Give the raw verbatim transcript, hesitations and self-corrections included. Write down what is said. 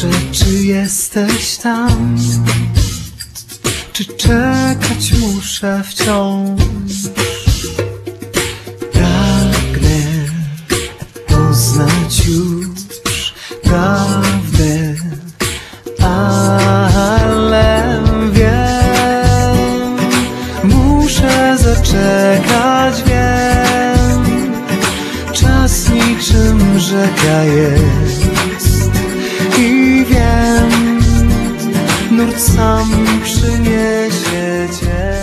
czy jesteś tam? Czy czekać muszę wciąż? Pragnę poznać już prawdę, ale wiem, muszę zaczekać, wiem, czas niczym rzeka jest i wiem, nurt sam przyniesie cię.